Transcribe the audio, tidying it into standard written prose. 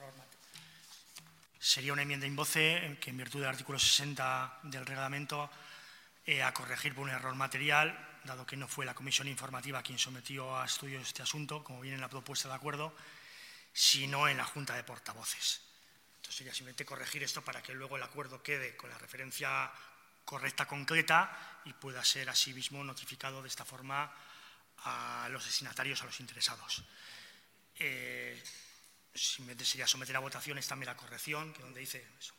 Sería una enmienda in voce que, en virtud del artículo 60 del reglamento, a corregir por un error material, dado que no fue la comisión informativa quien sometió a estudio este asunto, como viene en la propuesta de acuerdo, sino en la Junta de Portavoces. Entonces sería simplemente corregir esto para que luego el acuerdo quede con la referencia correcta, concreta, y pueda ser asimismo notificado de esta forma a los destinatarios, a los interesados. Simplemente sería someter a votación también la corrección, que donde dice eso,